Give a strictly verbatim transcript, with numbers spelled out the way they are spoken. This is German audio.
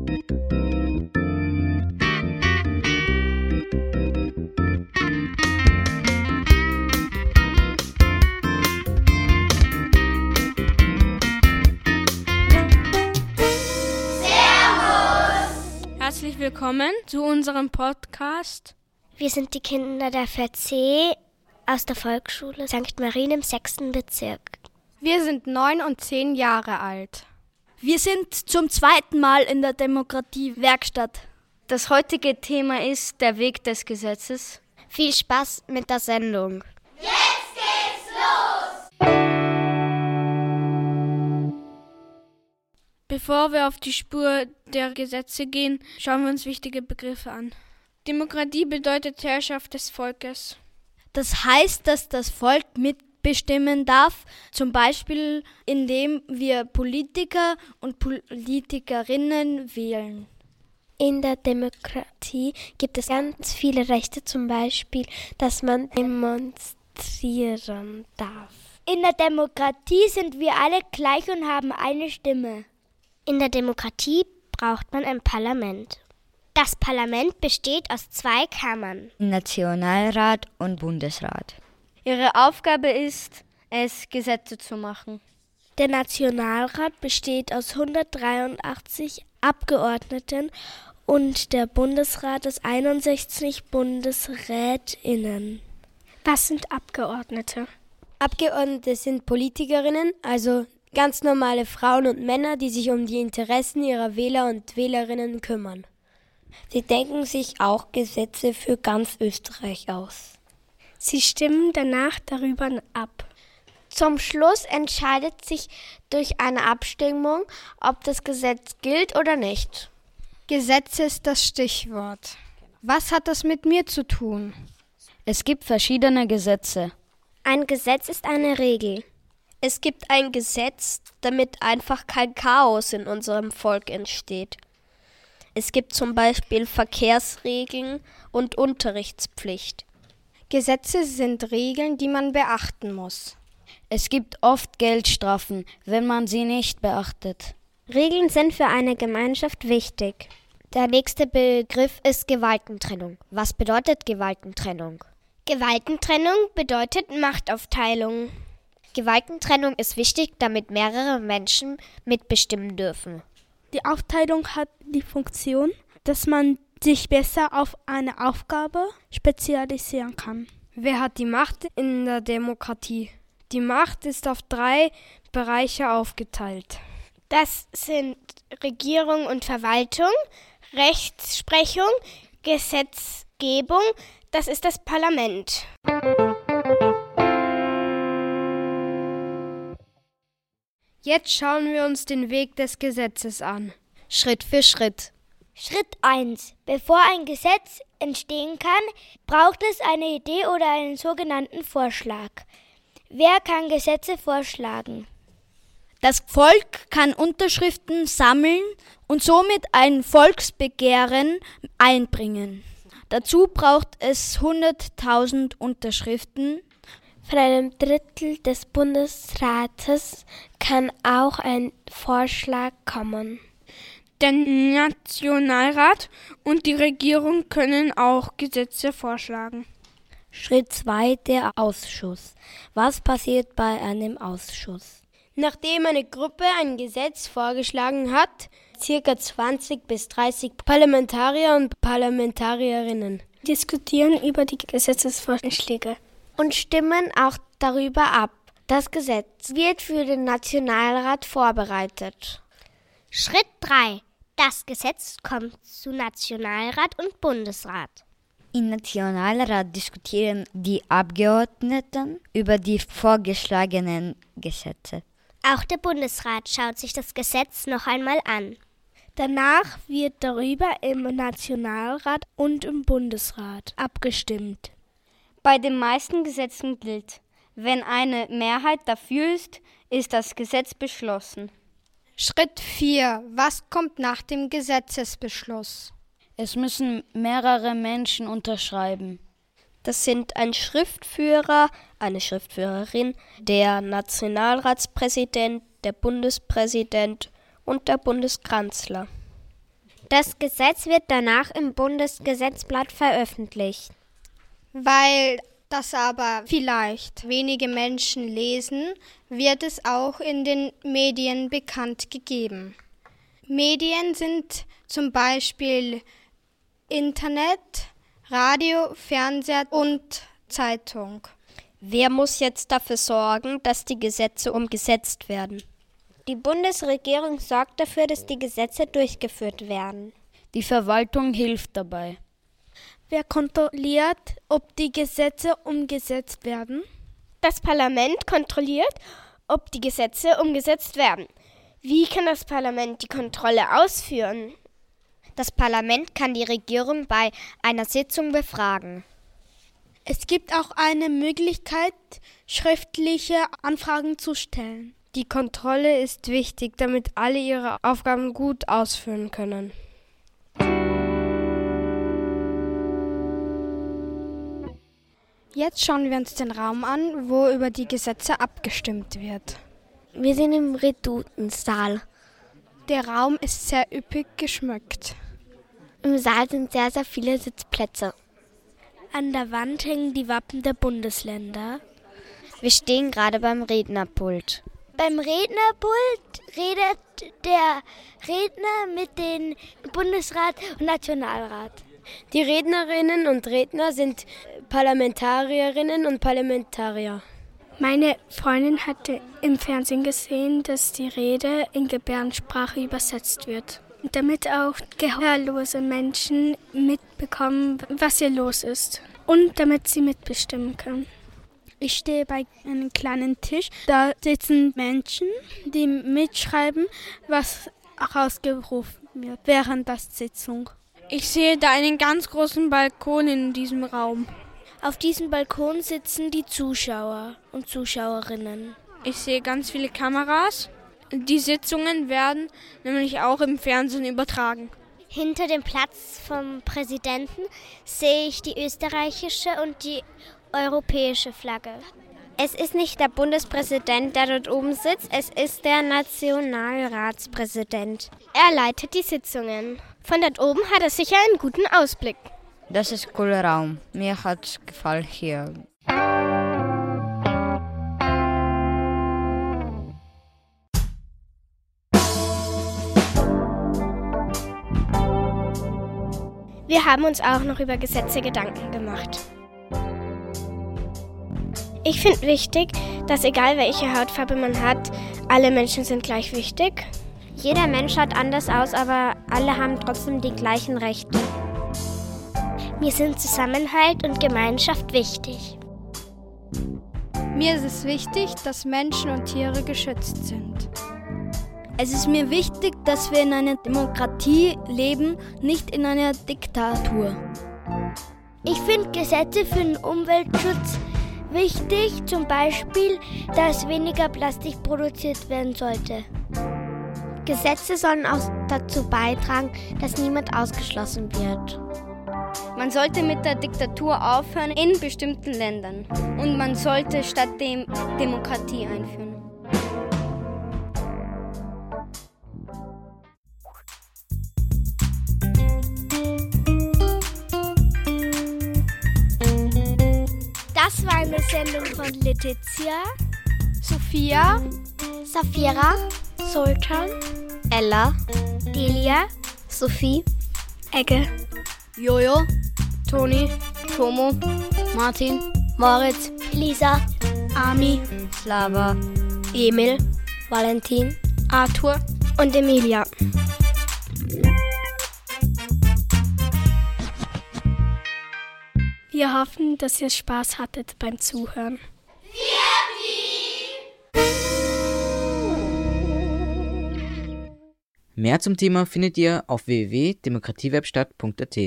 Herzlich willkommen zu unserem Podcast. Wir sind die Kinder der vier C aus der Volksschule Sankt Marien im sechsten Bezirk. Wir sind neun und zehn Jahre alt. Wir sind zum zweiten Mal in der Demokratie-Werkstatt. Das heutige Thema ist der Weg des Gesetzes. Viel Spaß mit der Sendung. Jetzt geht's los! Bevor wir auf die Spur der Gesetze gehen, schauen wir uns wichtige Begriffe an. Demokratie bedeutet Herrschaft des Volkes. Das heißt, dass das Volk mitbestimmen darf, zum Beispiel indem wir Politiker und Politikerinnen wählen. In der Demokratie gibt es ganz viele Rechte, zum Beispiel, dass man demonstrieren darf. In der Demokratie sind wir alle gleich und haben eine Stimme. In der Demokratie braucht man ein Parlament. Das Parlament besteht aus zwei Kammern. Nationalrat und Bundesrat. Ihre Aufgabe ist es, Gesetze zu machen. Der Nationalrat besteht aus hundertdreiundachtzig Abgeordneten und der Bundesrat aus einundsechzig BundesrätInnen. Was sind Abgeordnete? Abgeordnete sind Politikerinnen, also ganz normale Frauen und Männer, die sich um die Interessen ihrer Wähler und Wählerinnen kümmern. Sie denken sich auch Gesetze für ganz Österreich aus. Sie stimmen danach darüber ab. Zum Schluss entscheidet sich durch eine Abstimmung, ob das Gesetz gilt oder nicht. Gesetz ist das Stichwort. Was hat das mit mir zu tun? Es gibt verschiedene Gesetze. Ein Gesetz ist eine Regel. Es gibt ein Gesetz, damit einfach kein Chaos in unserem Volk entsteht. Es gibt zum Beispiel Verkehrsregeln und Unterrichtspflicht. Gesetze sind Regeln, die man beachten muss. Es gibt oft Geldstrafen, wenn man sie nicht beachtet. Regeln sind für eine Gemeinschaft wichtig. Der nächste Begriff ist Gewaltentrennung. Was bedeutet Gewaltentrennung? Gewaltentrennung bedeutet Machtaufteilung. Gewaltentrennung ist wichtig, damit mehrere Menschen mitbestimmen dürfen. Die Aufteilung hat die Funktion, dass man sich besser auf eine Aufgabe spezialisieren kann. Wer hat die Macht in der Demokratie? Die Macht ist auf drei Bereiche aufgeteilt. Das sind Regierung und Verwaltung, Rechtsprechung, Gesetzgebung, das ist das Parlament. Jetzt schauen wir uns den Weg des Gesetzes an. Schritt für Schritt. Schritt eins. Bevor ein Gesetz entstehen kann, braucht es eine Idee oder einen sogenannten Vorschlag. Wer kann Gesetze vorschlagen? Das Volk kann Unterschriften sammeln und somit ein Volksbegehren einbringen. Dazu braucht es hunderttausend Unterschriften. Von einem Drittel des Bundesrates kann auch ein Vorschlag kommen. Der Nationalrat und die Regierung können auch Gesetze vorschlagen. Schritt zwei, der Ausschuss. Was passiert bei einem Ausschuss? Nachdem eine Gruppe ein Gesetz vorgeschlagen hat, circa zwanzig bis dreißig Parlamentarier und Parlamentarierinnen diskutieren über die Gesetzesvorschläge und stimmen auch darüber ab. Das Gesetz wird für den Nationalrat vorbereitet. Schritt drei. Das Gesetz kommt zu Nationalrat und Bundesrat. Im Nationalrat diskutieren die Abgeordneten über die vorgeschlagenen Gesetze. Auch der Bundesrat schaut sich das Gesetz noch einmal an. Danach wird darüber im Nationalrat und im Bundesrat abgestimmt. Bei den meisten Gesetzen gilt, wenn eine Mehrheit dafür ist, ist das Gesetz beschlossen. Schritt vier. Was kommt nach dem Gesetzesbeschluss? Es müssen mehrere Menschen unterschreiben. Das sind ein Schriftführer, eine Schriftführerin, der Nationalratspräsident, der Bundespräsident und der Bundeskanzler. Das Gesetz wird danach im Bundesgesetzblatt veröffentlicht. Weil das aber vielleicht wenige Menschen lesen, wird es auch in den Medien bekannt gegeben. Medien sind zum Beispiel Internet, Radio, Fernseher und Zeitung. Wer muss jetzt dafür sorgen, dass die Gesetze umgesetzt werden? Die Bundesregierung sorgt dafür, dass die Gesetze durchgeführt werden. Die Verwaltung hilft dabei. Wer kontrolliert, ob die Gesetze umgesetzt werden? Das Parlament kontrolliert, ob die Gesetze umgesetzt werden. Wie kann das Parlament die Kontrolle ausführen? Das Parlament kann die Regierung bei einer Sitzung befragen. Es gibt auch eine Möglichkeit, schriftliche Anfragen zu stellen. Die Kontrolle ist wichtig, damit alle ihre Aufgaben gut ausführen können. Jetzt schauen wir uns den Raum an, wo über die Gesetze abgestimmt wird. Wir sind im Redutensaal. Der Raum ist sehr üppig geschmückt. Im Saal sind sehr, sehr viele Sitzplätze. An der Wand hängen die Wappen der Bundesländer. Wir stehen gerade beim Rednerpult. Beim Rednerpult redet der Redner mit dem Bundesrat und Nationalrat. Die Rednerinnen und Redner sind Parlamentarierinnen und Parlamentarier. Meine Freundin hatte im Fernsehen gesehen, dass die Rede in Gebärdensprache übersetzt wird, damit auch gehörlose Menschen mitbekommen, was hier los ist und damit sie mitbestimmen können. Ich stehe bei einem kleinen Tisch. Da sitzen Menschen, die mitschreiben, was ausgerufen wird während der Sitzung. Ich sehe da einen ganz großen Balkon in diesem Raum. Auf diesem Balkon sitzen die Zuschauer und Zuschauerinnen. Ich sehe ganz viele Kameras. Die Sitzungen werden nämlich auch im Fernsehen übertragen. Hinter dem Platz vom Präsidenten sehe ich die österreichische und die europäische Flagge. Es ist nicht der Bundespräsident, der dort oben sitzt, es ist der Nationalratspräsident. Er leitet die Sitzungen. Von dort oben hat er sicher einen guten Ausblick. Das ist ein cooler Raum. Mir hat's gefallen hier. Wir haben uns auch noch über Gesetze Gedanken gemacht. Ich finde wichtig, dass egal welche Hautfarbe man hat, alle Menschen sind gleich wichtig. Jeder Mensch schaut anders aus, aber alle haben trotzdem die gleichen Rechte. Mir sind Zusammenhalt und Gemeinschaft wichtig. Mir ist es wichtig, dass Menschen und Tiere geschützt sind. Es ist mir wichtig, dass wir in einer Demokratie leben, nicht in einer Diktatur. Ich finde Gesetze für den Umweltschutz wichtig, zum Beispiel, dass weniger Plastik produziert werden sollte. Gesetze sollen auch dazu beitragen, dass niemand ausgeschlossen wird. Man sollte mit der Diktatur aufhören in bestimmten Ländern und man sollte stattdem Demokratie einführen. Das war eine Sendung von Letizia, Sophia, Safira, Sultan, Ella, Delia, Sophie, Egge, Jojo, Toni, Tomo, Martin, Moritz, Lisa, Ami, Slava, Emil, Valentin, Arthur und Emilia. Wir hoffen, dass ihr Spaß hattet beim Zuhören. Mehr zum Thema findet ihr auf w w w punkt demokratiewerkstatt punkt a t.